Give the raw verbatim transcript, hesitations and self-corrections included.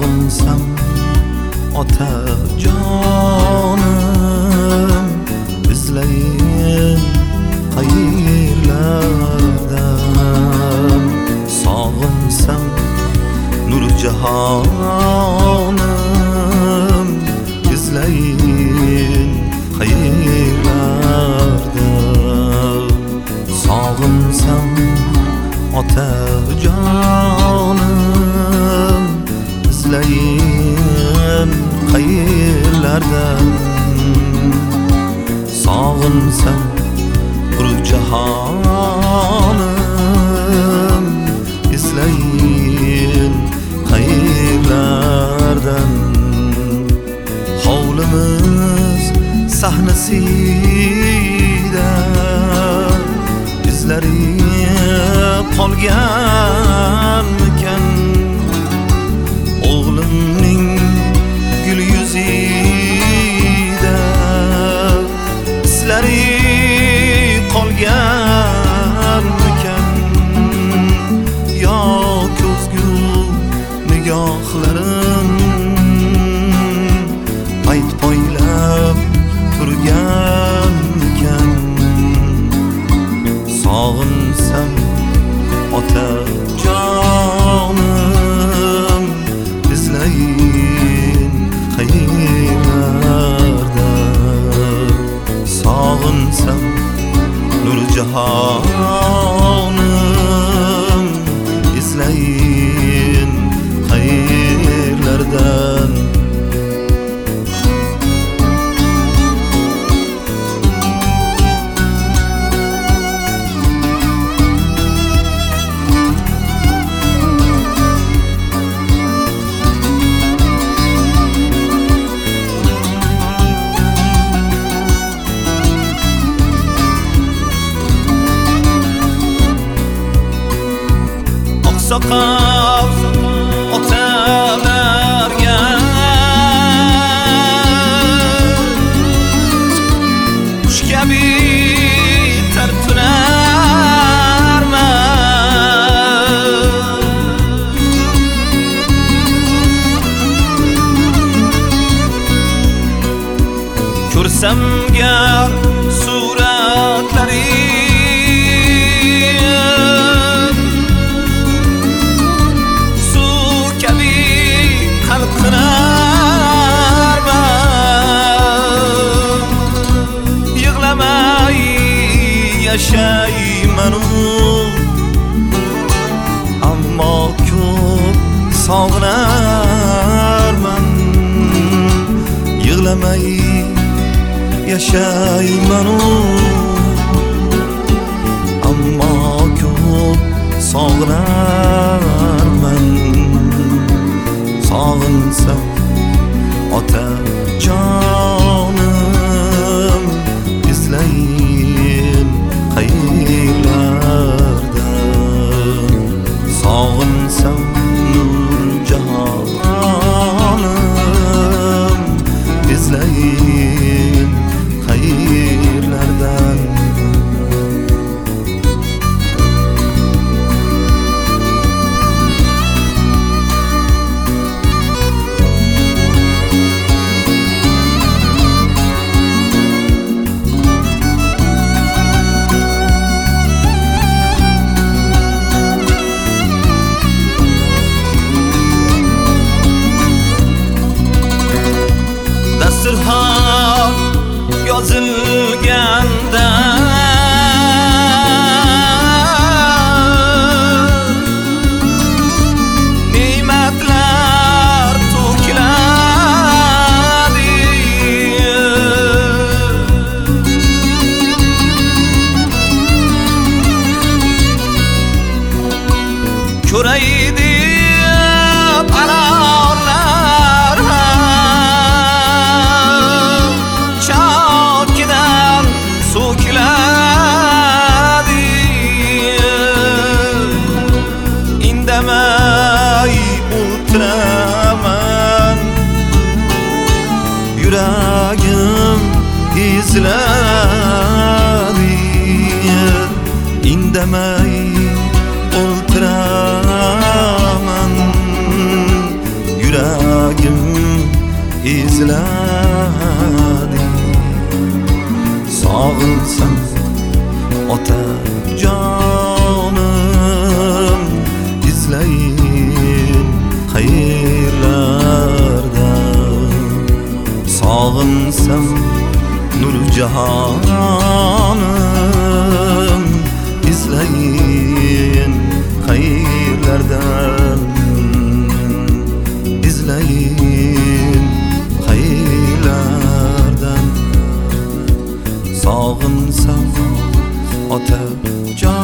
sog'insam otajonim izlayin qayerlardan. Sog'insam nur jahonim izlayin qayerlardan. Sog'insam otajonim izlayin qayerlardan. Sog'insam nur jahonim izlayin qayerlardan. Hovlimiz sahnasida izlari qolganmikan, o'g'limning gul yuzida izlari qolganmikan. Yo ko'zgu nigohlarim payt poylab turganmikan. Sog'insam otajonim izlayin qayerlardan. Sog'insam nur jahonim izlayin qayerlardan. Oqsoqol otalarga qush kabi tartinarman. Ko'rsam gar suratlari yashayman, ammo ko'p sog'inarman. Yig'lamay yashayman, ammo ko'p sog'inarman. Sog'insam otajonim izlayin qayerlardan. Sog'insam nur jahonim izlayin qayerlardan. Dasturxon yozilganda ne'matlar to'kiladi. Ko'raydi anor chokidan so'kiladi. Indamay o'tiraman, yuragim eziladi. Indamay o'tiraman, yuragim yuragim izladi. Sog'insam otajonim, izlayin qayerlarda. Sog'insam Nurjahonim, izlayin qayerlardan. İzlayin qayerlardan. Sog'insam otajonim,